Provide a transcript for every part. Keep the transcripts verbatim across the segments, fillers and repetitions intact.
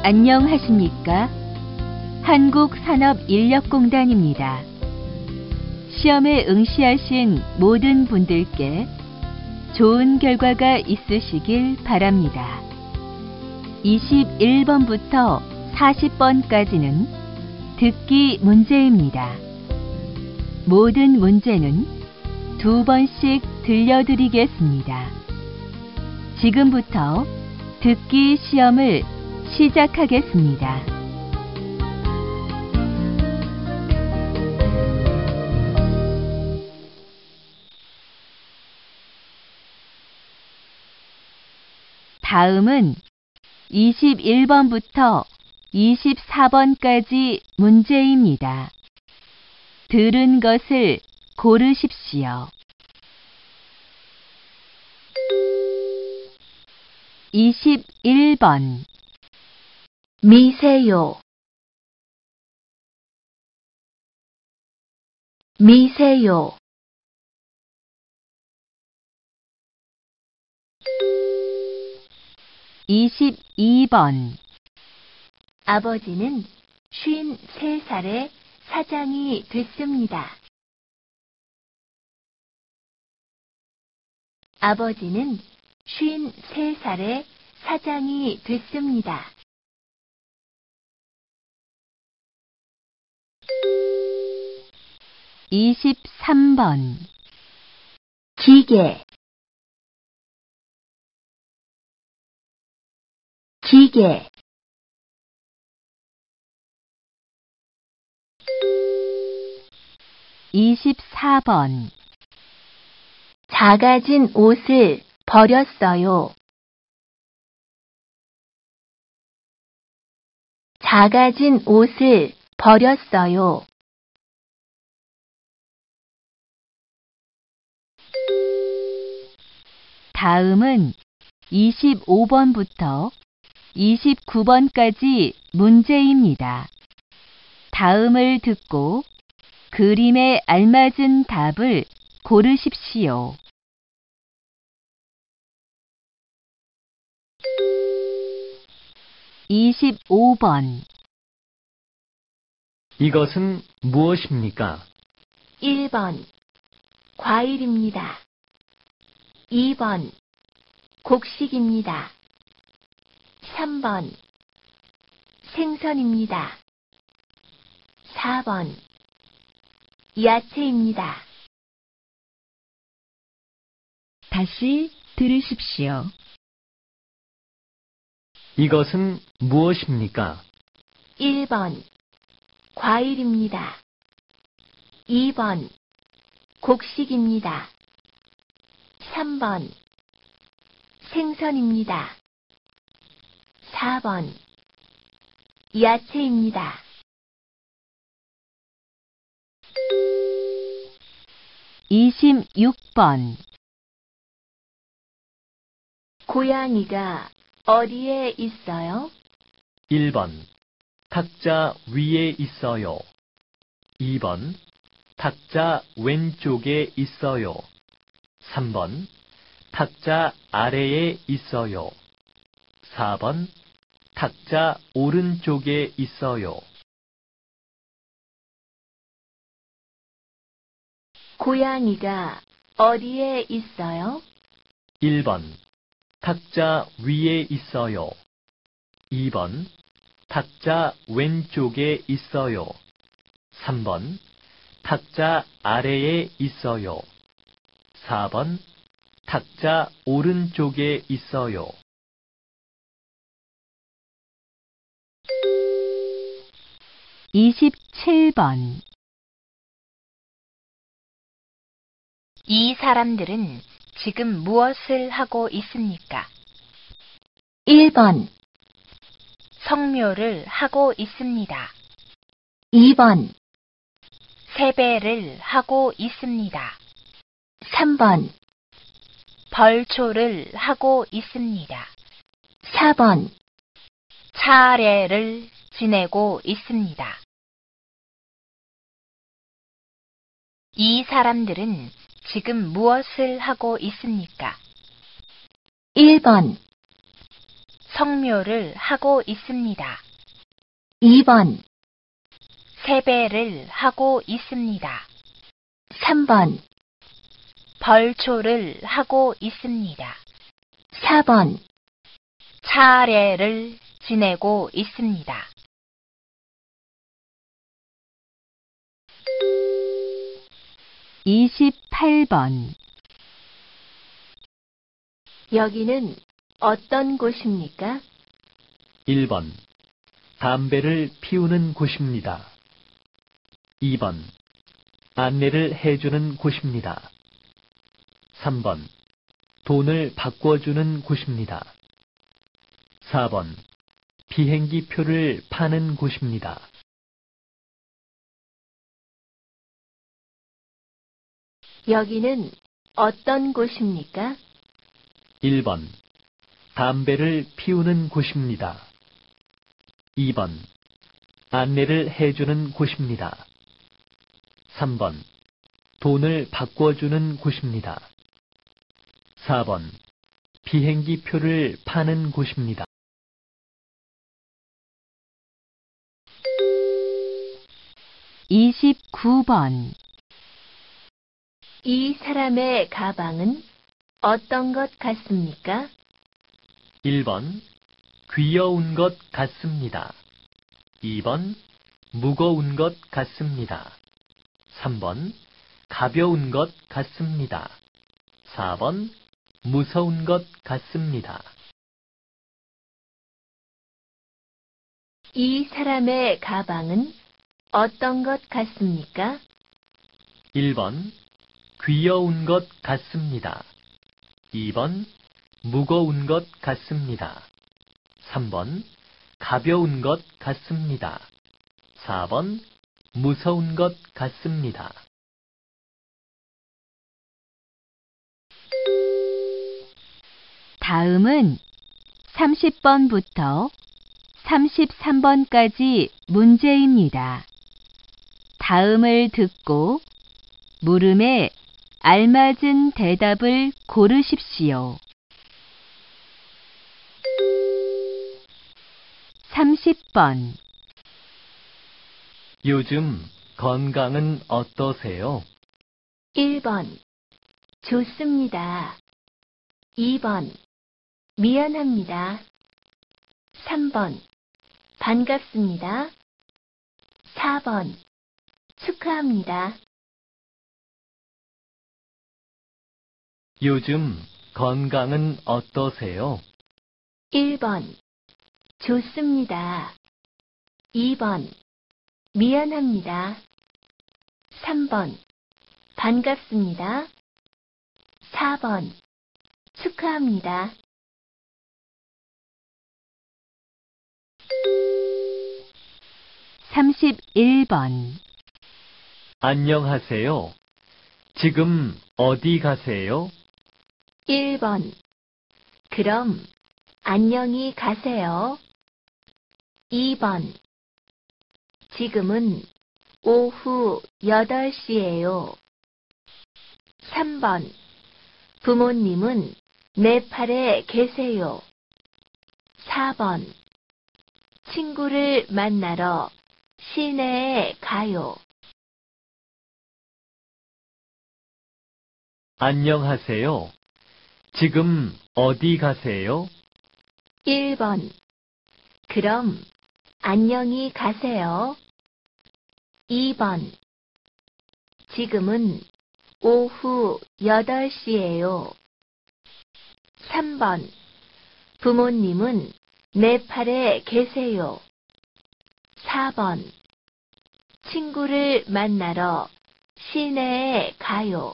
안녕하십니까? 한국산업인력공단입니다. 시험에 응시하신 모든 분들께 좋은 결과가 있으시길 바랍니다. 이십일 번부터 사십 번까지는 듣기 문제입니다. 모든 문제는 두 번씩 들려드리겠습니다. 지금부터 듣기 시험을 시작하겠습니다. 다음은 이십일 번부터 이십사 번까지 문제입니다. 들은 것을 고르십시오. 이십일 번 미세요. 미세요. 이십이 번 아버지는 쉰세 살에 사장이 됐습니다. 아버지는 쉰세 살에 사장이 됐습니다. 이십삼 번 기계 기계 이십사 번 작아진 옷을 버렸어요. 작아진 옷을 버렸어요. 다음은 이십오 번부터 이십구 번까지 문제입니다. 다음을 듣고 그림에 알맞은 답을 고르십시오. 이십오 번 이것은 무엇입니까? 일 번 과일입니다. 이 번 곡식입니다. 삼 번 생선입니다. 사 번 야채입니다. 다시 들으십시오. 이것은 무엇입니까? 일 번 과일입니다. 이 번 곡식입니다. 삼 번 생선입니다. 사 번 야채입니다. 이십육 번 고양이가 어디에 있어요? 일 번 탁자 위에 있어요. 이 번 탁자 왼쪽에 있어요. 삼 번 탁자 아래에 있어요. 사 번 탁자 오른쪽에 있어요. 고양이가 어디에 있어요? 일 번 탁자 위에 있어요. 이 번 탁자 왼쪽에 있어요. 삼 번 탁자 아래에 있어요. 사 번 탁자 오른쪽에 있어요. 이십칠 번 이 사람들은 지금 무엇을 하고 있습니까? 일 번 성묘를 하고 있습니다. 이 번 세배를 하고 있습니다. 삼 번 벌초를 하고 있습니다. 사 번 차례를 지내고 있습니다. 이 사람들은 지금 무엇을 하고 있습니까? 일 번 성묘를 하고 있습니다. 이 번, 세배를 하고 있습니다. 삼 번, 벌초를 하고 있습니다. 사 번, 차례를 지내고 있습니다. 이십팔 번 여기는 어떤 곳입니까? 일 번. 담배를 피우는 곳입니다. 이 번. 안내를 해주는 곳입니다. 삼 번. 돈을 바꿔주는 곳입니다. 사 번. 비행기 표를 파는 곳입니다. 여기는 어떤 곳입니까? 일 번. 담배를 피우는 곳입니다. 이 번. 안내를 해주는 곳입니다. 삼 번. 돈을 바꿔주는 곳입니다. 사 번. 비행기 표를 파는 곳입니다. 이십구 번 이 사람의 가방은 어떤 것 같습니까? 일 번. 귀여운 것 같습니다. 이 번. 무거운 것 같습니다. 삼 번. 가벼운 것 같습니다. 사 번. 무서운 것 같습니다. 이 사람의 가방은 어떤 것 같습니까? 일 번. 귀여운 것 같습니다. 이 번. 무거운 것 같습니다. 삼 번. 가벼운 것 같습니다. 사 번. 무서운 것 같습니다. 다음은 삼십 번부터 삼십삼 번까지 문제입니다. 다음을 듣고 물음에 알맞은 대답을 고르십시오. 삼십 번 요즘 건강은 어떠세요? 일 번. 좋습니다. 이 번. 미안합니다. 삼 번. 반갑습니다. 사 번. 축하합니다. 요즘 건강은 어떠세요? 일 번. 좋습니다. 이 번. 미안합니다. 삼 번. 반갑습니다. 사 번. 축하합니다. 삼십일 번 안녕하세요. 지금 어디 가세요? 일 번. 그럼 안녕히 가세요. 이 번. 지금은 오후 여덟 시예요. 삼 번. 부모님은 네팔에 계세요. 사 번. 친구를 만나러 시내에 가요. 안녕하세요. 지금 어디 가세요? 일 번. 그럼 안녕히 가세요. 이 번. 지금은 오후 여덟 시예요. 삼 번. 부모님은 네팔에 계세요. 사 번. 친구를 만나러 시내에 가요.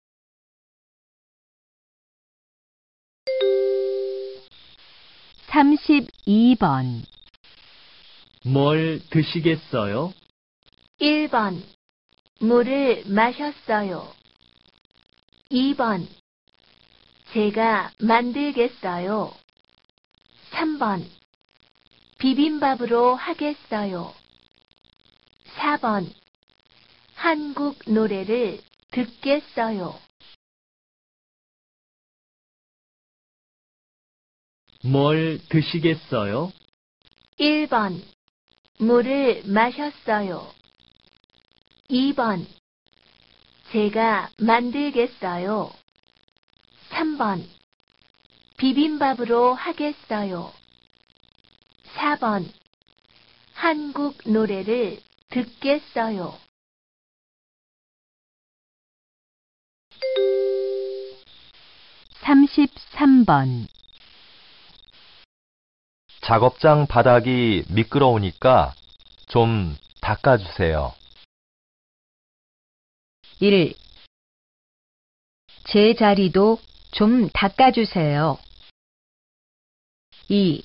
삼십이 번 뭘 드시겠어요? 일 번. 물을 마셨어요. 이 번. 제가 만들겠어요. 삼 번. 비빔밥으로 하겠어요. 사 번. 한국 노래를 듣겠어요. 뭘 드시겠어요? 일 번. 물을 마셨어요. 이 번. 제가 만들겠어요. 삼 번. 비빔밥으로 하겠어요. 사 번. 한국 노래를 듣겠어요. 삼십삼 번. 작업장 바닥이 미끄러우니까 좀 닦아주세요. 일. 제 자리도 좀 닦아주세요. 이.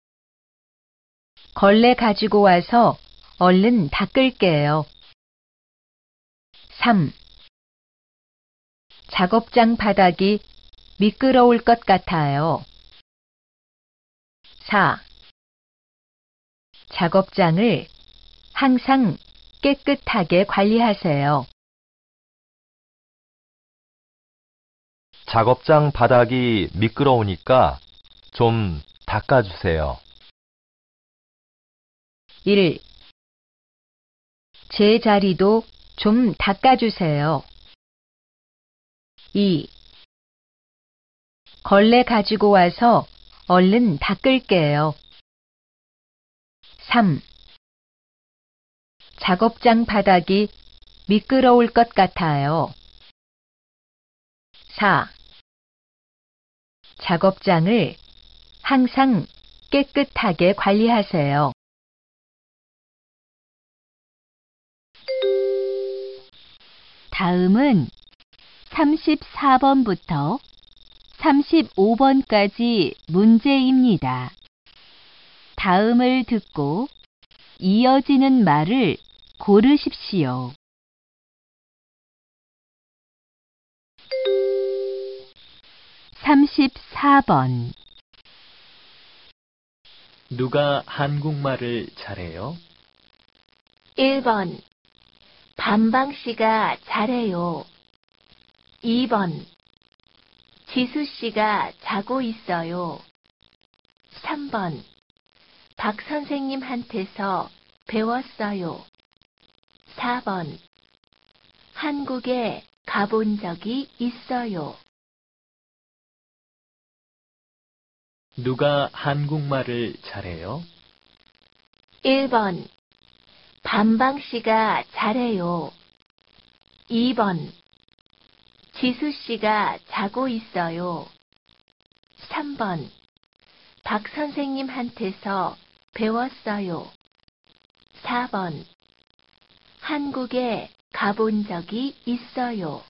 걸레 가지고 와서 얼른 닦을게요. 삼. 작업장 바닥이 미끄러울 것 같아요. 사. 작업장을 항상 깨끗하게 관리하세요. 작업장 바닥이 미끄러우니까 좀 닦아주세요. 일. 제 자리도 좀 닦아주세요. 이. 걸레 가지고 와서 얼른 닦을게요. 삼. 작업장 바닥이 미끄러울 것 같아요. 사. 작업장을 항상 깨끗하게 관리하세요. 다음은 삼십사 번부터 삼십오 번까지 문제입니다. 다음을 듣고 이어지는 말을 고르십시오. 삼십사 번. 누가 한국말을 잘해요? 일 번. 반방씨가 잘해요. 이 번. 지수씨가 자고 있어요. 삼 번. 박 선생님한테서 배웠어요. 사 번. 한국에 가본 적이 있어요. 누가 한국말을 잘해요? 일 번. 반방씨가 잘해요. 이 번. 지수씨가 자고 있어요. 삼 번. 박 선생님한테서 배웠어요. 사 번. 한국에 가본 적이 있어요.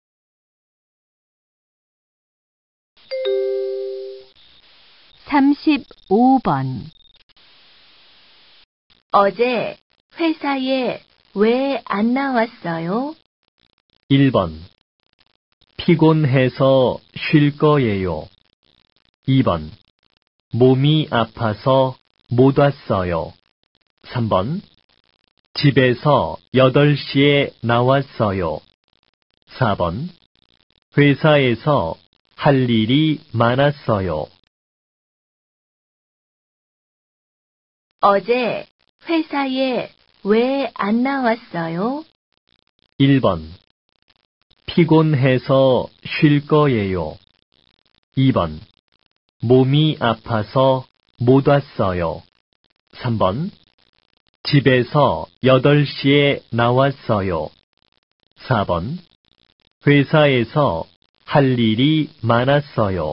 삼십오 번. 어제 회사에 왜 안 나왔어요? 일 번. 피곤해서 쉴 거예요. 이 번. 몸이 아파서 못 왔어요. 삼 번. 집에서 여덟 시에 나왔어요. 사 번. 회사에서 할 일이 많았어요. 어제 회사에 왜 안 나왔어요? 일 번. 피곤해서 쉴 거예요. 이 번. 몸이 아파서 못 왔어요. 삼 번. 집에서 여덟 시에 나왔어요. 사 번. 회사에서 할 일이 많았어요.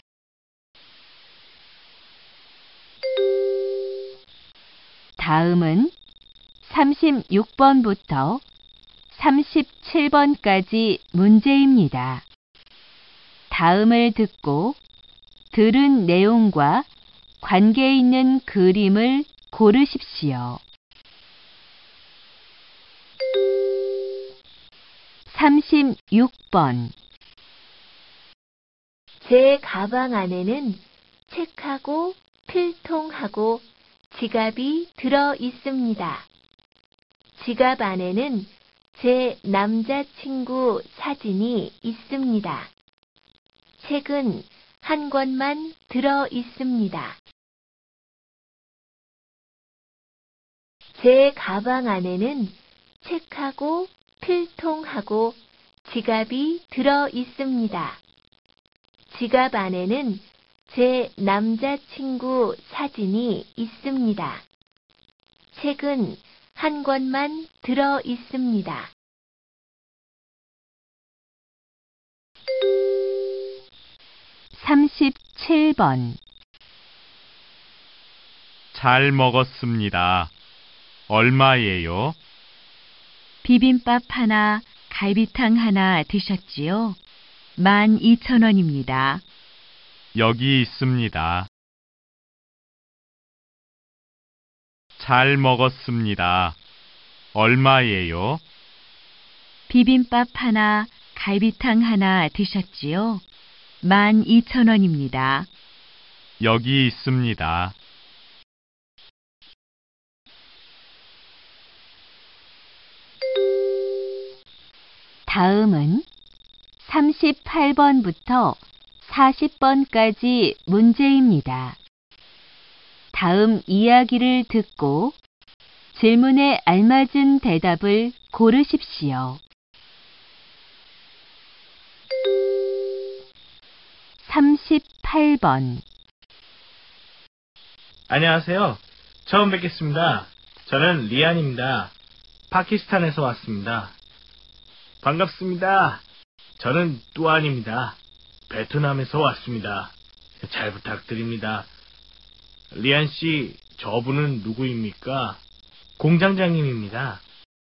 다음은 삼십육 번부터 삼십칠 번까지 문제입니다. 다음을 듣고 들은 내용과 관계 있는 그림을 고르십시오. 삼십육 번. 제 가방 안에는 책하고 필통하고 지갑이 들어 있습니다. 지갑 안에는 제 남자친구 사진이 있습니다. 책은 한 권만 들어 있습니다. 제 가방 안에는 책하고 필통하고 지갑이 들어 있습니다. 지갑 안에는 제 남자친구 사진이 있습니다. 책은 한 권만 들어 있습니다. 삼십칠 번. 잘 먹었습니다. 얼마예요? 비빔밥 하나, 갈비탕 하나 드셨지요? 만 이천 원입니다. 여기 있습니다. 잘 먹었습니다. 얼마예요? 비빔밥 하나, 갈비탕 하나 드셨지요? 만 이천 원입니다. 여기 있습니다. 다음은 삼십팔 번부터 사십 번까지 문제입니다. 다음 이야기를 듣고 질문에 알맞은 대답을 고르십시오. 삼십팔 번. 안녕하세요. 처음 뵙겠습니다. 저는 리안입니다. 파키스탄에서 왔습니다. 반갑습니다. 저는 뚜안입니다. 베트남에서 왔습니다. 잘 부탁드립니다. 리안 씨, 저분은 누구입니까? 공장장님입니다.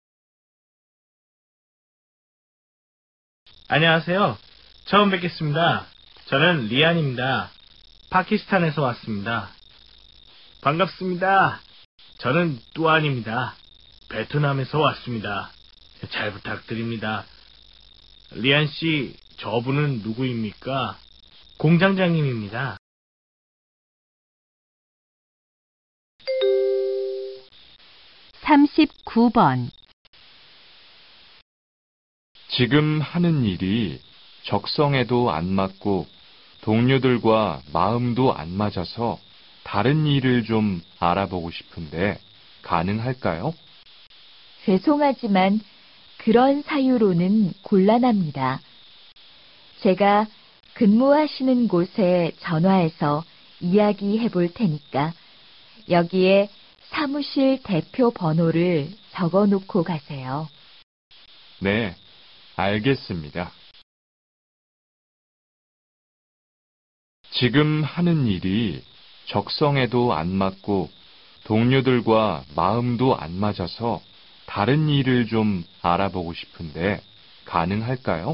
안녕하세요. 처음 뵙겠습니다. 저는 리안입니다. 파키스탄에서 왔습니다. 반갑습니다. 저는 뚜안입니다. 베트남에서 왔습니다. 잘 부탁드립니다. 리안 씨, 저분은 누구입니까? 공장장님입니다. 삼십구 번. 지금 하는 일이 적성에도 안 맞고 동료들과 마음도 안 맞아서 다른 일을 좀 알아보고 싶은데 가능할까요? 죄송하지만 그런 사유로는 곤란합니다. 제가 근무하시는 곳에 전화해서 이야기해 볼 테니까 여기에 사무실 대표 번호를 적어 놓고 가세요. 네, 알겠습니다. 지금 하는 일이 적성에도 안 맞고 동료들과 마음도 안 맞아서 다른 일을 좀 알아보고 싶은데 가능할까요?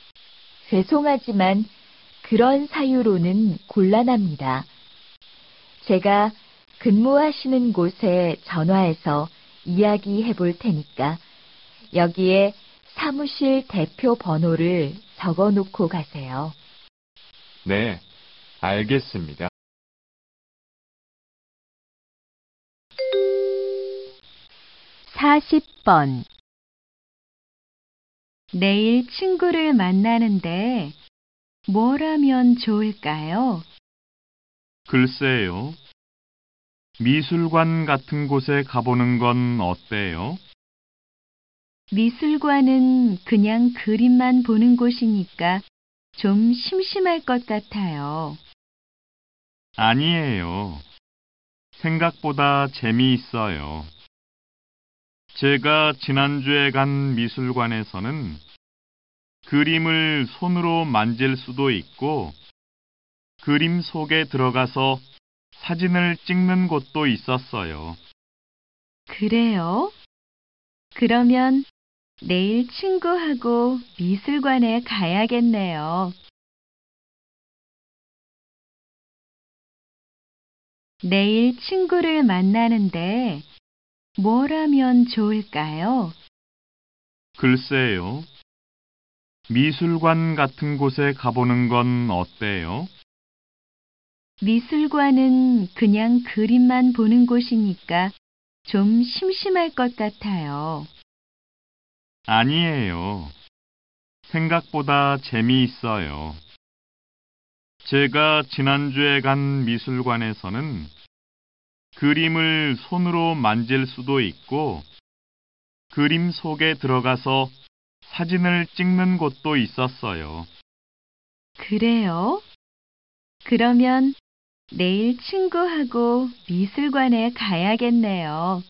죄송하지만 그런 사유로는 곤란합니다. 제가 근무하시는 곳에 전화해서 이야기해 볼 테니까 여기에 사무실 대표 번호를 적어 놓고 가세요. 네, 알겠습니다. 사십 번. 내일 친구를 만나는데 뭘 하면 좋을까요? 글쎄요. 미술관 같은 곳에 가보는 건 어때요? 미술관은 그냥 그림만 보는 곳이니까 좀 심심할 것 같아요. 아니에요. 생각보다 재미있어요. 제가 지난주에 간 미술관에서는 그림을 손으로 만질 수도 있고 그림 속에 들어가서 사진을 찍는 곳도 있었어요. 그래요? 그러면 내일 친구하고 미술관에 가야겠네요. 내일 친구를 만나는데 뭘 하면 좋을까요? 글쎄요. 미술관 같은 곳에 가보는 건 어때요? 미술관은 그냥 그림만 보는 곳이니까 좀 심심할 것 같아요. 아니에요. 생각보다 재미있어요. 제가 지난주에 간 미술관에서는 그림을 손으로 만질 수도 있고 그림 속에 들어가서 사진을 찍는 곳도 있었어요. 그래요? 그러면 내일 친구하고 미술관에 가야겠네요.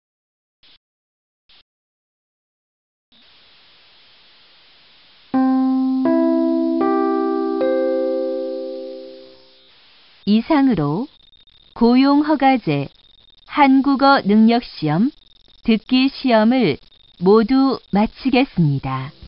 이상으로 고용허가제, 한국어 능력시험, 듣기 시험을 모두 마치겠습니다.